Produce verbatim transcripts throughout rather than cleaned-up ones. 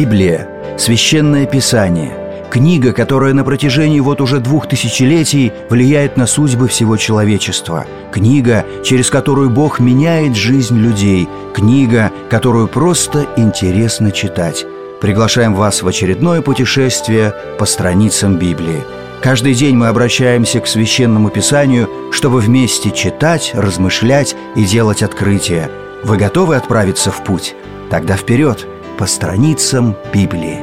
Библия – священное писание, книга, которая на протяжении вот уже двух тысячелетий влияет на судьбы всего человечества, книга, через которую Бог меняет жизнь людей, книга, которую просто интересно читать. Приглашаем вас в очередное путешествие по страницам Библии. Каждый день мы обращаемся к Священному Писанию, чтобы вместе читать, размышлять и делать открытия. Вы готовы отправиться в путь? Тогда вперед, по страницам Библии.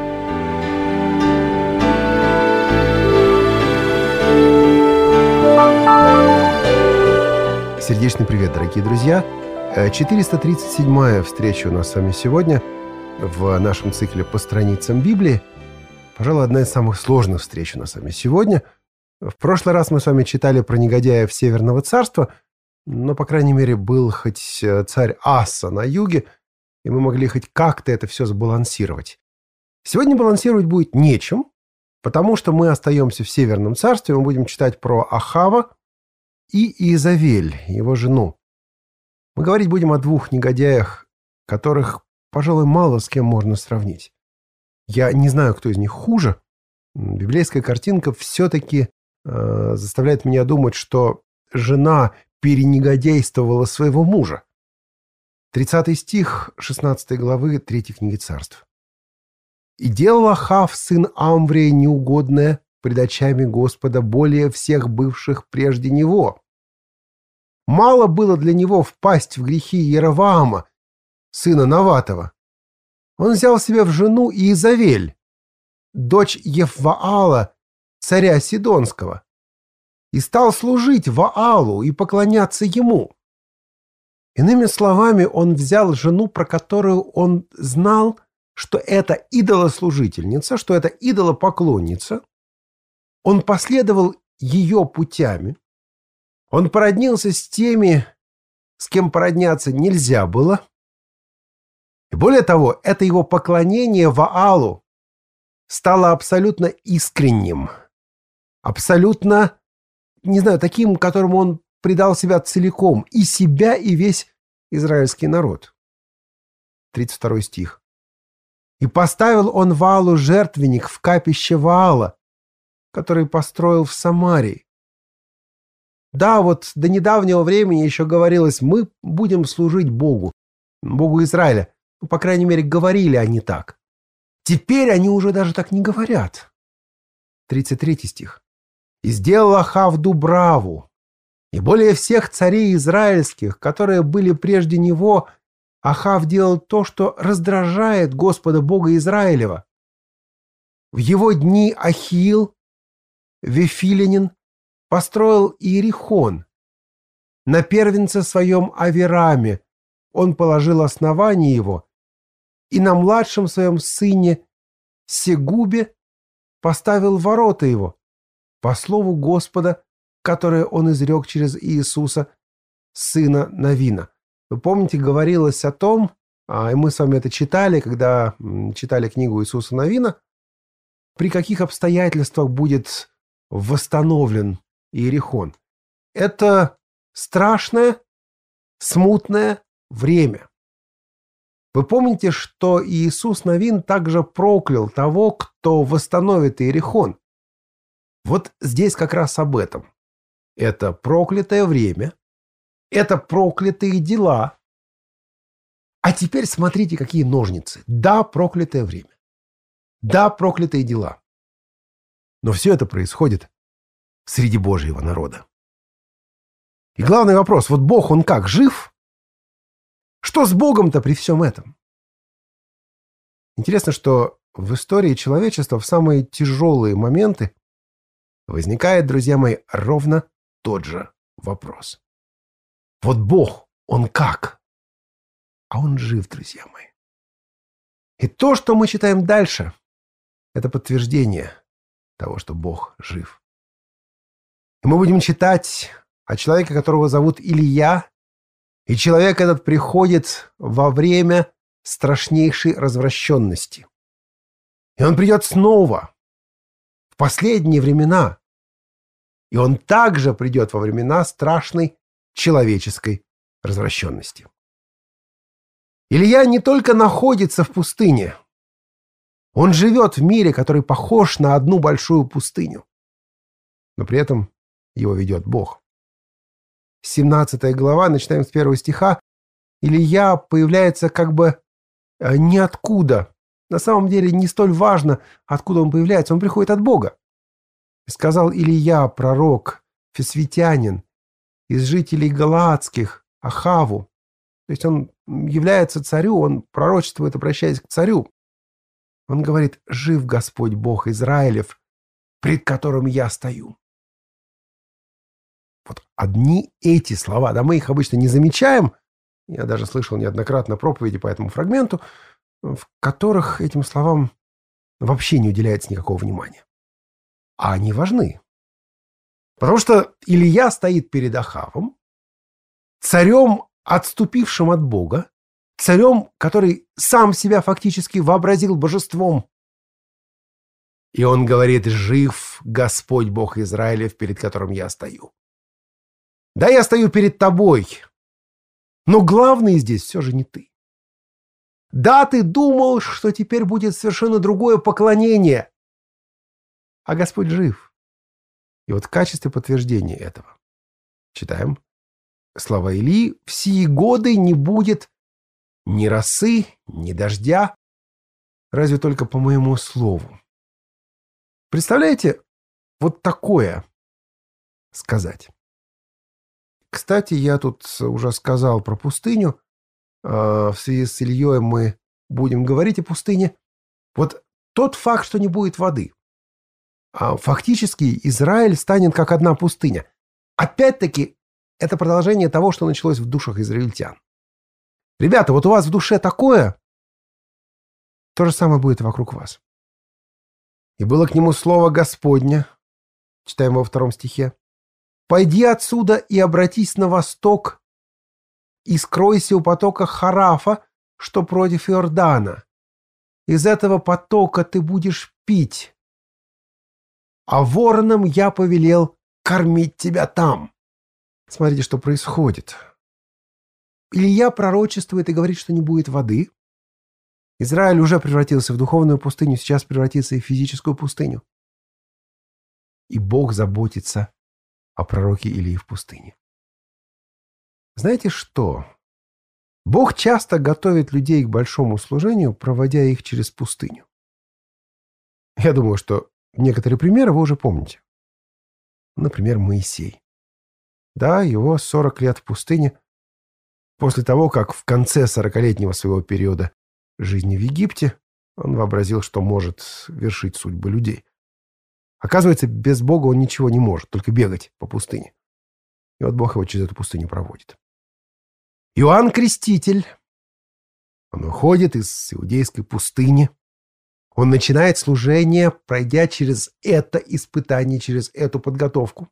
Сердечный привет, дорогие друзья! четыреста тридцать седьмая встреча у нас с вами сегодня в нашем цикле «По страницам Библии». Пожалуй, одна из самых сложных встреч у нас с вами сегодня. В прошлый раз мы с вами читали про негодяев Северного царства, но, по крайней мере, был хоть царь Аса на юге, и мы могли хоть как-то это все сбалансировать. Сегодня балансировать будет нечем, потому что мы остаемся в Северном царстве, мы будем читать про Ахава и Иезавель, его жену. Мы говорить будем о двух негодяях, которых, пожалуй, мало с кем можно сравнить. Я не знаю, кто из них хуже. Библейская картинка все-таки э, заставляет меня думать, что жена перенегодяйствовала своего мужа. тридцатый стих шестнадцатой главы третьей книги Царств. «И делал Ахав, сын Амврия, неугодное пред очами Господа более всех бывших прежде него. Мало было для него впасть в грехи Иеровоама, сына Наватова. Он взял себе в жену Иезавель, дочь Евваала, царя Сидонского, и стал служить Ваалу и поклоняться ему. Иными словами, он взял жену, про которую он знал, что это идолослужительница, что это идолопоклонница. Он последовал ее путями. Он породнился с теми, с кем породняться нельзя было. И более того, это его поклонение Ваалу стало абсолютно искренним, абсолютно, не знаю, таким, которому он предал себя целиком, и себя, и весь израильский народ. тридцать второй стих. «И поставил он Ваалу жертвенник в капище Ваала, который построил в Самарии». Да, вот до недавнего времени еще говорилось, мы будем служить Богу, Богу Израиля. Ну, по крайней мере, говорили они так. Теперь они уже даже так не говорят. тридцать третий стих. «И сделал Ахав дубраву, и более всех царей израильских, которые были прежде него, Ахав делал то, что раздражает Господа Бога Израилева. В его дни Ахиил, Вифилянин, построил Иерихон. На первенце своем Авираме он положил основание его, и на младшем своем сыне Сегубе поставил ворота его, по слову Господа, которое он изрек через Иисуса, сына Навина». Вы помните, говорилось о том, и мы с вами это читали, когда читали книгу Иисуса Навина, при каких обстоятельствах будет восстановлен Иерихон. Это страшное, смутное время. Вы помните, что Иисус Навин также проклял того, кто восстановит Иерихон? Вот здесь как раз об этом. Это проклятое время, это проклятые дела. А теперь смотрите, какие ножницы. Да, проклятое время. Да, проклятые дела. Но все это происходит среди Божьего народа. И главный вопрос, вот Бог, он как, жив? Что с Богом-то при всем этом? Интересно, что в истории человечества в самые тяжелые моменты возникает, друзья мои, ровно тот же вопрос. Вот Бог, он как? А он жив, друзья мои. И то, что мы читаем дальше, это подтверждение того, что Бог жив. И мы будем читать о человеке, которого зовут Илия, и человек этот приходит во время страшнейшей развращенности. И он придет снова, в последние времена, и он также придет во времена страшной человеческой развращенности. Илия не только находится в пустыне, Он живет в мире, который похож на одну большую пустыню. Но при этом его ведет Бог. семнадцатая глава, начинаем с первого стиха. Илия появляется как бы ниоткуда. На самом деле не столь важно, откуда он появляется. Он приходит от Бога. И сказал Илия, пророк, фисвитянин, из жителей Галаадских, Ахаву. То есть он является царю, он пророчествует, обращаясь к царю. Он говорит: «Жив Господь Бог Израилев, пред которым я стою». Вот одни эти слова, да, мы их обычно не замечаем. Я даже слышал неоднократно проповеди по этому фрагменту, в которых этим словам вообще не уделяется никакого внимания. А они важны. Потому что Илия стоит перед Ахавом, царем, отступившим от Бога, царем, который сам себя фактически вообразил божеством. И он говорит: «Жив Господь Бог Израилев, перед которым я стою». Да, я стою перед тобой, но главный здесь все же не ты. Да, ты думал, что теперь будет совершенно другое поклонение, а Господь жив. И вот в качестве подтверждения этого читаем слова Илии: «В сии годы не будет ни росы, ни дождя, разве только по моему слову». Представляете, вот такое сказать. Кстати, я тут уже сказал про пустыню. В связи с Ильей мы будем говорить о пустыне. Вот тот факт, что не будет воды. Фактически Израиль станет как одна пустыня. Опять-таки, это продолжение того, что началось в душах израильтян. Ребята, вот у вас в душе такое, то же самое будет вокруг вас. «И было к нему слово Господня», читаем во втором стихе: «Пойди отсюда и обратись на восток, и скройся у потока Харафа, что против Иордана. Из этого потока ты будешь пить, а воронам я повелел кормить тебя там». Смотрите, что происходит. Илия пророчествует и говорит, что не будет воды. Израиль уже превратился в духовную пустыню, сейчас превратится и в физическую пустыню. И Бог заботится о пророке Илии в пустыне. Знаете что? Бог часто готовит людей к большому служению, проводя их через пустыню. Я думаю, что некоторые примеры вы уже помните. Например, Моисей. Да, его сорок лет в пустыне, после того, как в конце сорокалетнего своего периода жизни в Египте он вообразил, что может вершить судьбы людей. Оказывается, без Бога он ничего не может, только бегать по пустыне. И вот Бог его через эту пустыню проводит. Иоанн Креститель. Он выходит из иудейской пустыни. Он начинает служение, пройдя через это испытание, через эту подготовку.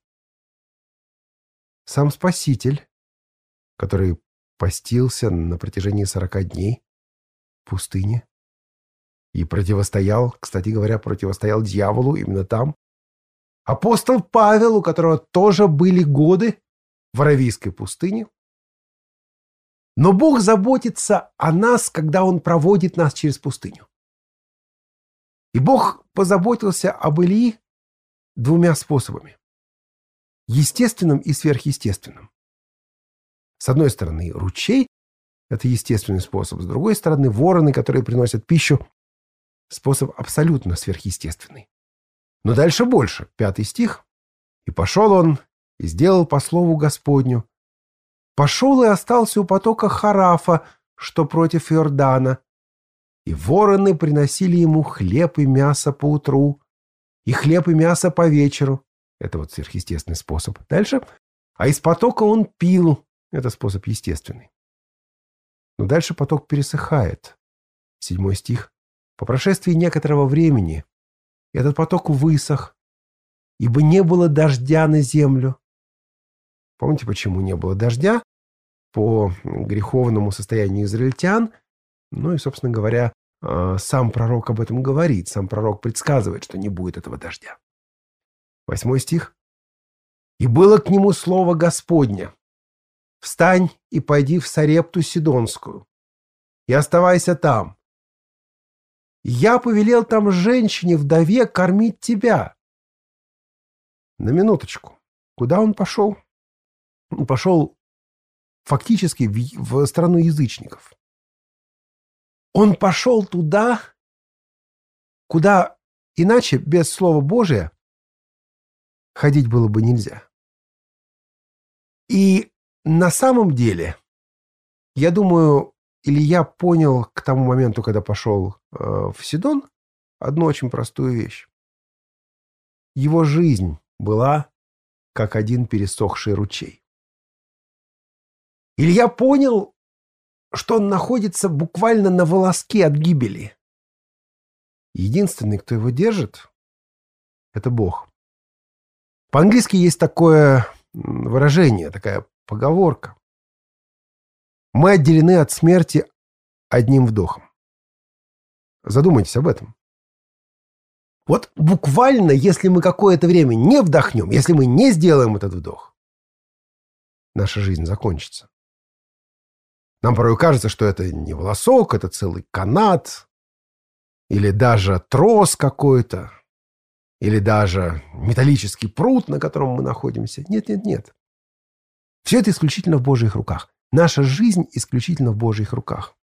Сам Спаситель, который постился на протяжении сорока дней в пустыне и противостоял, кстати говоря, противостоял дьяволу именно там. Апостол Павел, у которого тоже были годы в Аравийской пустыне. Но Бог заботится о нас, когда Он проводит нас через пустыню. И Бог позаботился об Илии двумя способами. Естественным и сверхъестественным. С одной стороны, ручей – это естественный способ. С другой стороны, вороны, которые приносят пищу – способ абсолютно сверхъестественный. Но дальше больше. Пятый стих. «И пошел он, и сделал по слову Господню. Пошел и остался у потока Харафа, что против Иордана. И вороны приносили ему хлеб и мясо по утру, и хлеб и мясо по вечеру». Это вот сверхъестественный способ. Дальше. «А из потока он пил». Это способ естественный. Но дальше поток пересыхает. Седьмой стих. «По прошествии некоторого времени этот поток высох, ибо не было дождя на землю». Помните, почему не было дождя? По греховному состоянию израильтян. Ну и, собственно говоря, сам пророк об этом говорит. Сам пророк предсказывает, что не будет этого дождя. Восьмой стих. «И было к нему слово Господне. Встань и пойди в Сарепту Сидонскую, и оставайся там. Я повелел там женщине-вдове кормить тебя». На минуточку. Куда он пошел? Он пошел фактически в, в страну язычников. Он пошел туда, куда иначе, без Слова Божия, ходить было бы нельзя. И на самом деле, я думаю, Илья понял к тому моменту, когда пошел э, в Сидон, одну очень простую вещь. Его жизнь была как один пересохший ручей. Илья понял, что он находится буквально на волоске от гибели. Единственный, кто его держит, это Бог. По-английски есть такое выражение, такая поговорка. Мы отделены от смерти одним вдохом. Задумайтесь об этом. Вот буквально, если мы какое-то время не вдохнем, если мы не сделаем этот вдох, наша жизнь закончится. Нам порой кажется, что это не волосок, это целый канат, или даже трос какой-то, или даже металлический пруд, на котором мы находимся. Нет, нет, нет. Все это исключительно в Божьих руках. Наша жизнь исключительно в Божьих руках.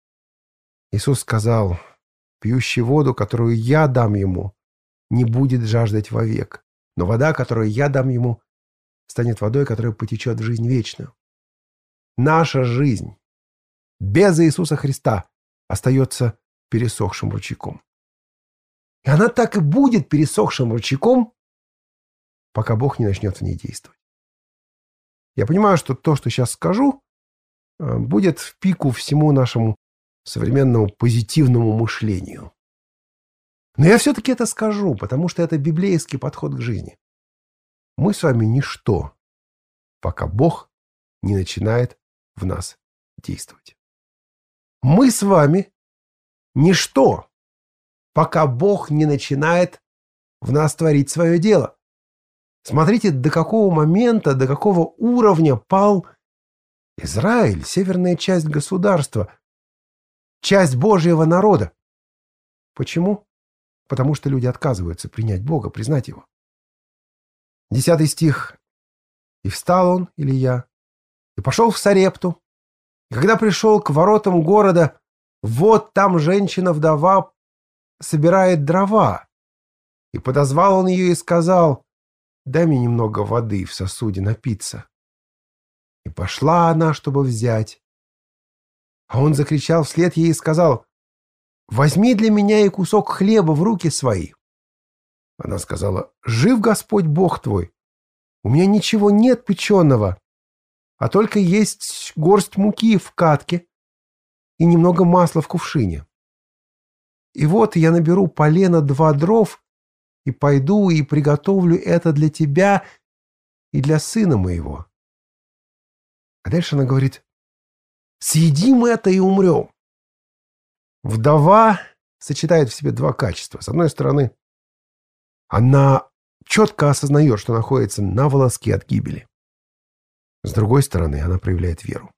Иисус сказал: «Пьющий воду, которую я дам ему, не будет жаждать вовек, но вода, которую я дам ему, станет водой, которая потечет в жизнь вечную». Наша жизнь без Иисуса Христа остается пересохшим ручейком. И она так и будет пересохшим ручейком, пока Бог не начнет в ней действовать. Я понимаю, что то, что сейчас скажу, будет в пику всему нашему современному позитивному мышлению. Но я все-таки это скажу, потому что это библейский подход к жизни. Мы с вами ничто, пока Бог не начинает в нас действовать. Мы с вами ничто, пока Бог не начинает в нас творить свое дело. Смотрите, до какого момента, до какого уровня пал Израиль, северная часть государства, часть Божьего народа. Почему? Потому что люди отказываются принять Бога, признать Его. Десятый стих. «И встал он, Илья, и пошел в Сарепту. И когда пришел к воротам города, вот там женщина-вдова собирает дрова. И подозвал он ее и сказал: дай мне немного воды в сосуде напиться. И пошла она, чтобы взять. А он закричал вслед ей и сказал: возьми для меня и кусок хлеба в руки свои. Она сказала: жив Господь Бог твой, у меня ничего нет печеного, а только есть горсть муки в катке и немного масла в кувшине. И вот я наберу полено два дров и пойду и приготовлю это для тебя и для сына моего. А дальше она говорит: съедим это и умрем. Вдова сочетает в себе два качества. С одной стороны, она четко осознает, что находится на волоске от гибели. С другой стороны, она проявляет веру.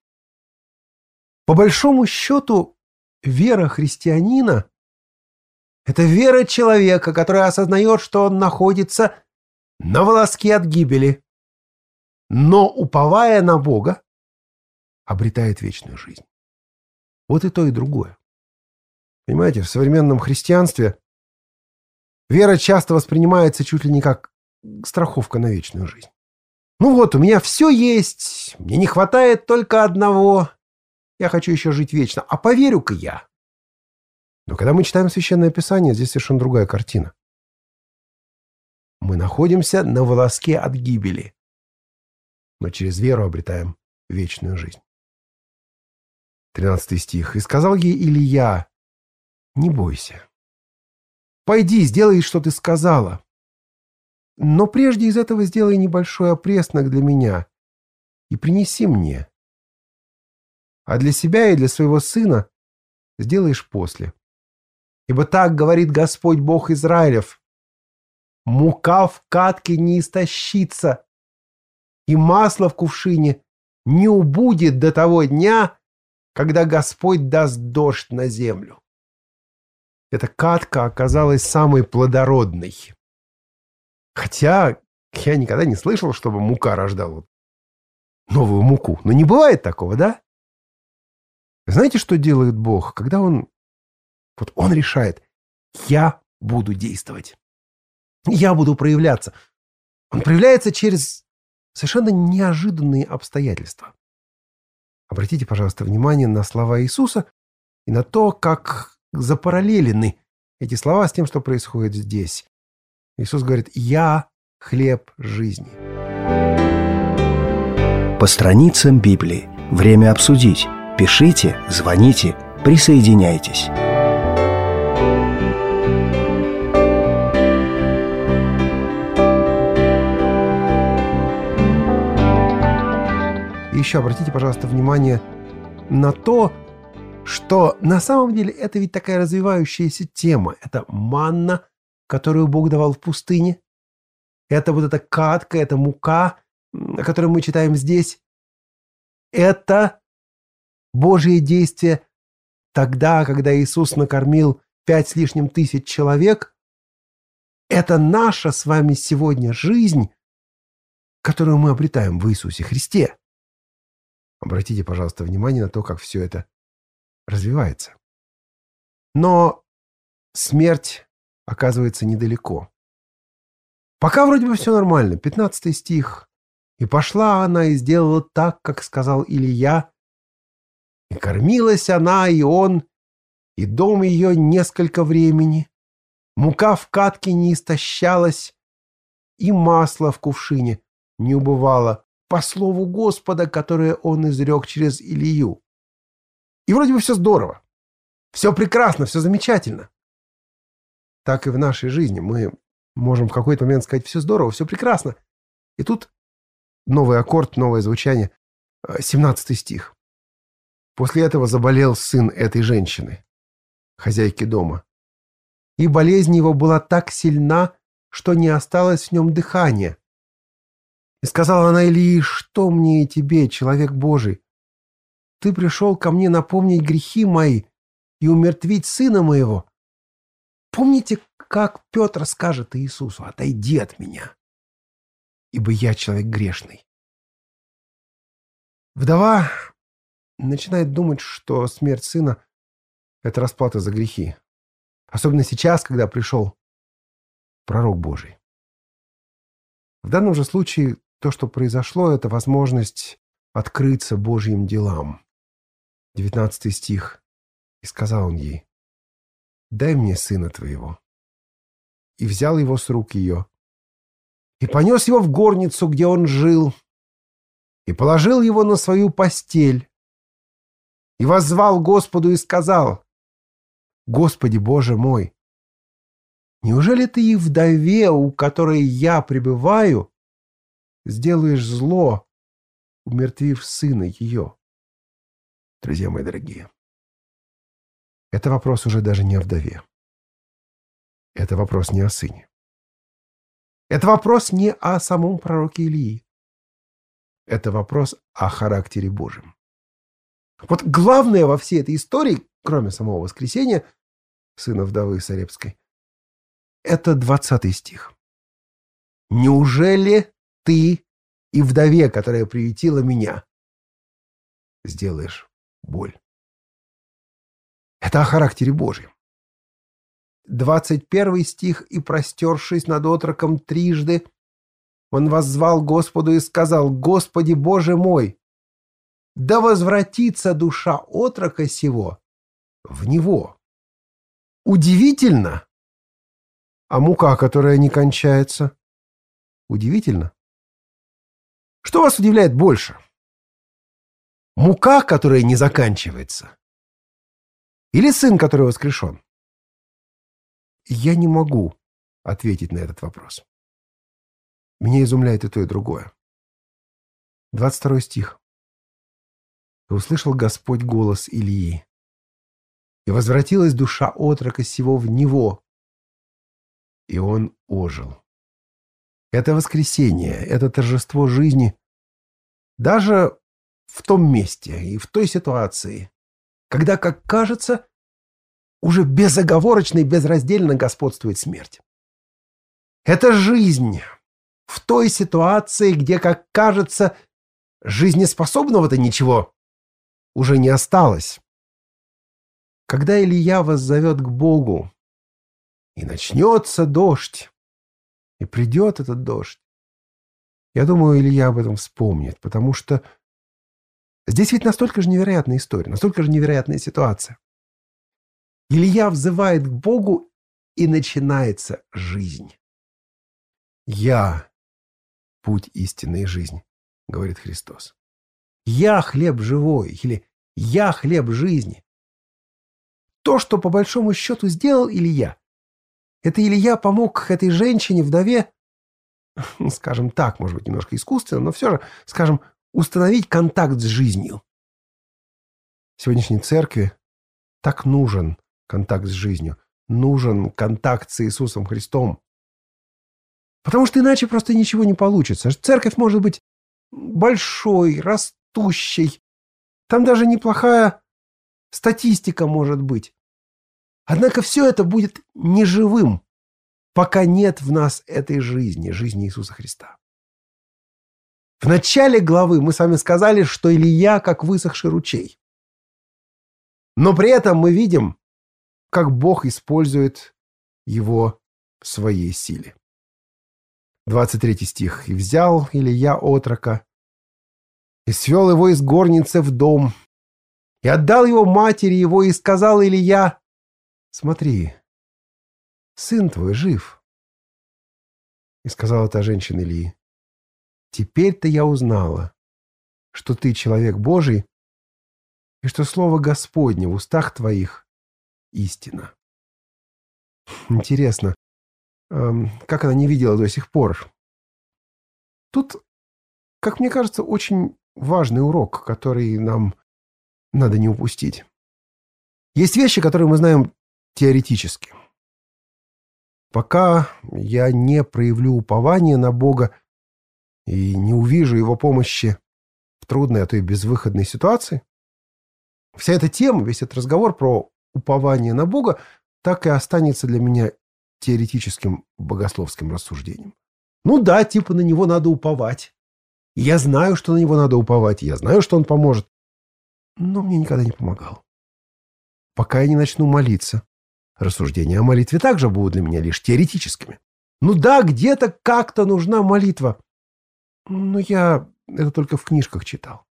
По большому счету, вера христианина – это вера человека, который осознает, что он находится на волоске от гибели, но, уповая на Бога, обретает вечную жизнь. Вот и то, и другое. Понимаете, в современном христианстве вера часто воспринимается чуть ли не как страховка на вечную жизнь. Ну вот, у меня все есть, мне не хватает только одного, я хочу еще жить вечно, а поверю-ка я. Но когда мы читаем Священное Писание, здесь совершенно другая картина. Мы находимся на волоске от гибели, но через веру обретаем вечную жизнь. Тринадцатый стих. «И сказал ей Илья: не бойся. Пойди, сделай, что ты сказала. Но прежде из этого сделай небольшой опреснок для меня и принеси мне. А для себя и для своего сына сделаешь после. Ибо так говорит Господь Бог Израилев: мука в катке не истощится, и масло в кувшине не убудет до того дня, когда Господь даст дождь на землю». эта кадка оказалась самой плодородной. Хотя я никогда не слышал, чтобы мука рождала новую муку. Но не бывает такого, да? Знаете, что делает Бог, когда Он... Вот Он решает: я буду действовать. Я буду проявляться. Он проявляется через совершенно неожиданные обстоятельства. Обратите, пожалуйста, внимание на слова Иисуса и на то, как запараллелены эти слова с тем, что происходит здесь. Иисус говорит: «Я хлеб жизни». По страницам Библии. Время обсудить. Пишите, звоните, присоединяйтесь. И еще обратите, пожалуйста, внимание на то, что на самом деле это ведь такая развивающаяся тема. Это манна, которую Бог давал в пустыне. Это вот эта кадка, это мука, о которой мы читаем здесь. Это Божие действие тогда, когда Иисус накормил пять с лишним тысяч человек. Это наша с вами сегодня жизнь, которую мы обретаем в Иисусе Христе. Обратите, пожалуйста, внимание на то, как все это развивается. Но смерть оказывается недалеко. Пока вроде бы все нормально. пятнадцатый стих. «И пошла она и сделала так, как сказал Илия. И кормилась она, и он, и дом ее несколько времени. Мука в катке не истощалась, и масло в кувшине не убывало, по слову Господа, которое он изрек через Илию». И вроде бы все здорово. Все прекрасно, все замечательно. Так и в нашей жизни мы можем в какой-то момент сказать: все здорово, все прекрасно. И тут новый аккорд, новое звучание. семнадцатый стих. «После этого заболел сын этой женщины, хозяйки дома. И болезнь его была так сильна, что не осталось в нем дыхания. И сказала она Илии: что мне и тебе, человек Божий? Ты пришел ко мне напомнить грехи мои и умертвить сына моего. Помните, как Петр скажет Иисусу: отойди от меня, ибо я человек грешный». Вдова начинает думать, что смерть сына – это расплата за грехи. Особенно сейчас, когда пришел пророк Божий. В данном же случае то, что произошло, это возможность открыться Божьим делам. девятнадцатый стих. «И сказал он ей: дай мне сына твоего. И взял его с рук ее, и понес его в горницу, где он жил, и положил его на свою постель, и воззвал Господу и сказал: Господи Боже мой, неужели ты и вдове, у которой я пребываю, сделаешь зло, умертвив сына ее?» Друзья мои дорогие, это вопрос уже даже не о вдове. Это вопрос не о сыне. Это вопрос не о самом пророке Илии. Это вопрос о характере Божьем. Вот главное во всей этой истории, кроме самого воскресения сына вдовы Сарепской, это двадцатый стих. «Неужели ты и вдове, которая приютила меня, сделаешь боль?» Это о характере Божьем. двадцать первый стих. «И, простершись над отроком трижды, он воззвал Господу и сказал: Господи Боже мой, да возвратится душа отрока сего в него». Удивительно. А мука, которая не кончается, удивительно. Что вас удивляет больше? Мука, которая не заканчивается, или сын, который воскрешен? Я не могу ответить на этот вопрос. Меня изумляет и то, и другое. двадцать второй стих. «И услышал Господь голос Илии, и возвратилась душа отрока сего в него, и он ожил». Это воскресение, это торжество жизни даже в том месте и в той ситуации, когда, как кажется, уже безоговорочно и безраздельно господствует смерть. Это жизнь в той ситуации, где, как кажется, жизнеспособного-то ничего уже не осталось. Когда Илья воззовет к Богу, и начнется дождь, и придет этот дождь, я думаю, Илья об этом вспомнит, потому что здесь ведь настолько же невероятная история, настолько же невероятная ситуация. Илья взывает к Богу, и начинается жизнь. «Я — путь истины и жизни», — говорит Христос. «Я — хлеб живой» или «Я — хлеб жизни». То, что по большому счету сделал Илья, это Илья помог этой женщине, вдове, скажем так, может быть, немножко искусственно, но все же, скажем, установить контакт с жизнью. Сегодняшней церкви так нужен контакт с жизнью, нужен контакт с Иисусом Христом. Потому что иначе просто ничего не получится. Церковь может быть большой, растущей. Там даже неплохая статистика может быть. Однако все это будет неживым, пока нет в нас этой жизни, жизни Иисуса Христа. В начале главы мы с вами сказали, что Илья как высохший ручей. Но при этом мы видим, как Бог использует его в своей силе. двадцать третий стих. «И взял Илья отрока, и свел его из горницы в дом, и отдал его матери его, и сказал Илья: смотри, сын твой жив». И сказала та женщина Ильи: теперь-то я узнала, что ты человек Божий, и что слово Господне в устах твоих истина. Интересно, как она не видела до сих пор. Тут, как мне кажется, очень важный урок, который нам надо не упустить. Есть вещи, которые мы знаем теоретически. Пока я не проявлю упование на Бога и не увижу Его помощи в трудной, а то и безвыходной ситуации, вся эта тема, весь этот разговор про упование на Бога так и останется для меня теоретическим богословским рассуждением. Ну да, типа на Него надо уповать. Я знаю, что на Него надо уповать, я знаю, что Он поможет. Но мне никогда не помогал. Пока я не начну молиться, рассуждения о молитве также будут для меня лишь теоретическими. Ну да, где-то как-то нужна молитва. Но я это только в книжках читал.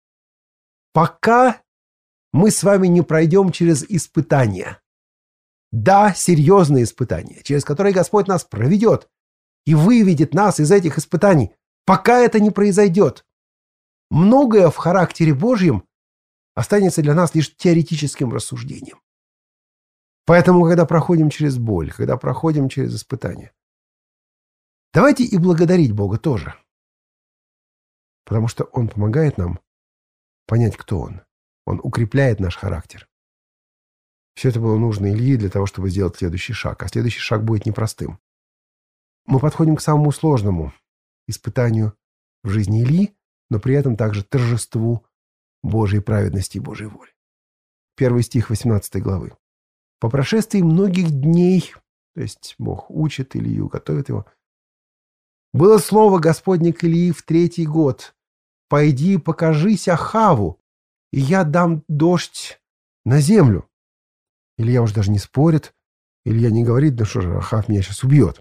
Пока мы с вами не пройдем через испытания. Да, серьезные испытания, через которые Господь нас проведет и выведет нас из этих испытаний. Пока это не произойдет, многое в характере Божьем останется для нас лишь теоретическим рассуждением. Поэтому, когда проходим через боль, когда проходим через испытания, давайте и благодарить Бога тоже. Потому что Он помогает нам понять, кто Он. Он укрепляет наш характер. Все это было нужно Илье для того, чтобы сделать следующий шаг. А следующий шаг будет непростым. Мы подходим к самому сложному испытанию в жизни Ильи, но при этом также торжеству Божьей праведности и Божьей воли. Первый стих восемнадцатой главы. «По прошествии многих дней», то есть Бог учит Илью, готовит его, «было слово Господне к Илии в третий год: пойди, покажись Ахаву, и я дам дождь на землю». Илья уж даже не спорит. Илья не говорит: да что же, Ахав меня сейчас убьет.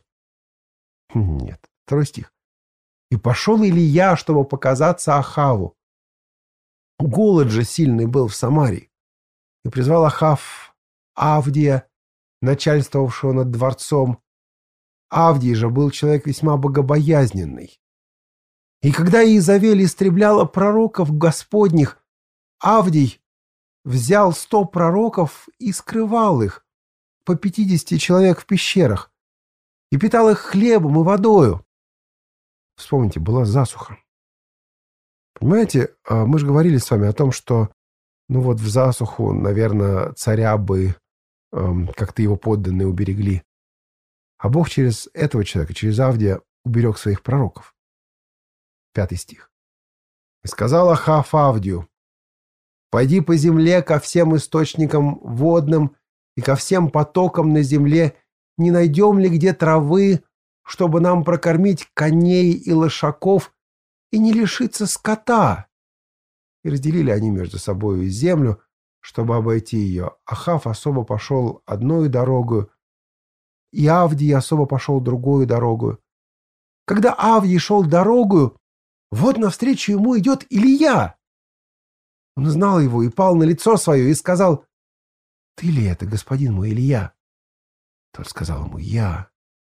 Нет. Второй стих. «И пошел Илья, чтобы показаться Ахаву. Голод же сильный был в Самарии. И призвал Ахав Авдия, начальствовавшего над дворцом. Авдий же был человек весьма богобоязненный. И когда Иезавель истребляла пророков Господних, Авдий взял сто пророков и скрывал их, по пятидесяти человек в пещерах, и питал их хлебом и водою». Вспомните, была засуха. Понимаете, мы же говорили с вами о том, что ну вот в засуху, наверное, царя бы эм, как-то его подданные уберегли. А Бог через этого человека, через Авдия, уберег своих пророков. Пятый стих. «И сказал Ахав Авдию: пойди по земле ко всем источникам водным и ко всем потокам на земле не найдем ли где травы, чтобы нам прокормить коней и лошаков и не лишиться скота?» И разделили они между собою землю, чтобы обойти ее. Ахав особо пошел одной дорогою, и Авдий особо пошел другую дорогою. Когда Авдий шел дорогою, вот навстречу ему идет Илия. Он знал его и пал на лицо свое и сказал: «Ты ли это, господин мой Илия?» Тот сказал ему: «Я».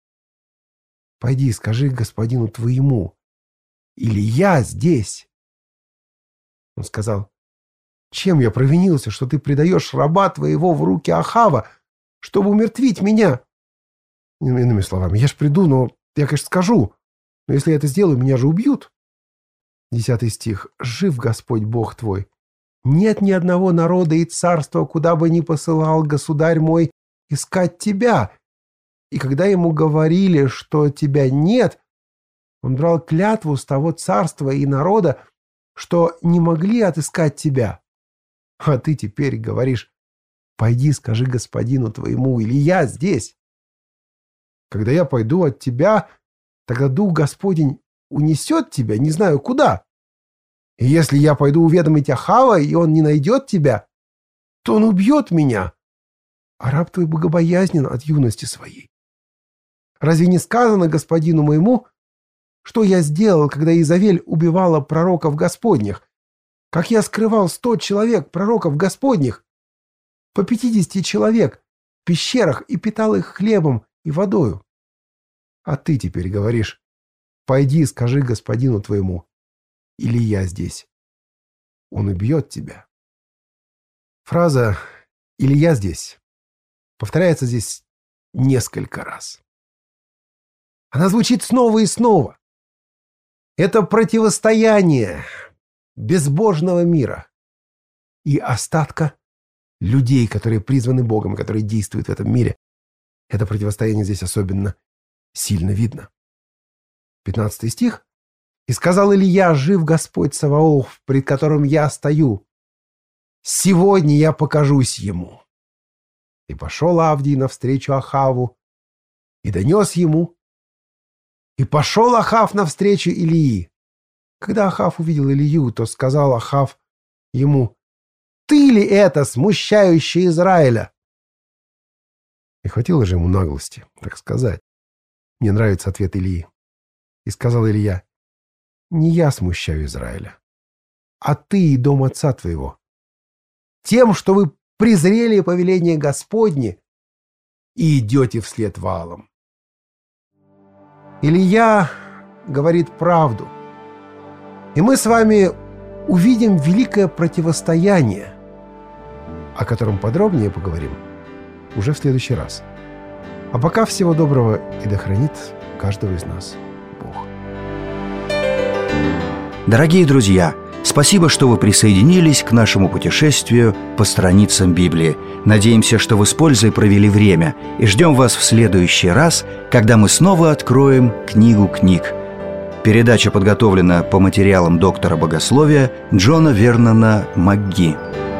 «Пойди, скажи господину твоему: Илия здесь». Он сказал: «Чем я провинился, что ты предаешь раба твоего в руки Ахава, чтобы умертвить меня?» Иными словами, я ж приду, но я, конечно, скажу, но если я это сделаю, меня же убьют. Десятый стих. «Жив Господь Бог твой. Нет ни одного народа и царства, куда бы ни посылал государь мой искать тебя. И когда ему говорили, что тебя нет, он брал клятву с того царства и народа, что не могли отыскать тебя. А ты теперь говоришь: пойди, скажи господину твоему, или я здесь. Когда я пойду от тебя, тогда Дух Господень унесет тебя, не знаю куда. И если я пойду уведомить Ахава, и он не найдет тебя, то он убьет меня. А раб твой богобоязнен от юности своей. Разве не сказано господину моему, что я сделал, когда Изавель убивала пророков Господних? Как я скрывал сто человек пророков Господних, по пятидесяти человек в пещерах, и питал их хлебом и водою. А ты теперь говоришь: пойди, скажи господину твоему, или я здесь. Он убьет тебя. Фраза «или я здесь» повторяется здесь несколько раз. Она звучит снова и снова. Это противостояние безбожного мира и остатка людей, которые призваны Богом, которые действуют в этом мире. Это противостояние здесь особенно сильно видно. Пятнадцатый стих. «И сказал Илия: жив Господь Саваоф, пред которым я стою. Сегодня я покажусь ему». И пошел Авдий навстречу Ахаву и донес ему. И пошел Ахав навстречу Илии. Когда Ахав увидел Илию, то сказал Ахав ему: «Ты ли это, смущающий Израиля?» И хватило же ему наглости, так сказать. Мне нравится ответ Илии. И сказал Илия: «Не я смущаю Израиля, а ты и дом отца твоего, тем, что вы презрели повеление Господне и идете вслед Ваалам». Илия говорит правду. И мы с вами увидим великое противостояние, о котором подробнее поговорим уже в следующий раз. А пока всего доброго, и да хранит каждого из нас Бог. Дорогие друзья, спасибо, что вы присоединились к нашему путешествию по страницам Библии. Надеемся, что вы с пользой провели время, и ждем вас в следующий раз, когда мы снова откроем книгу книг. Передача подготовлена по материалам доктора богословия Джона Вернона МакГи.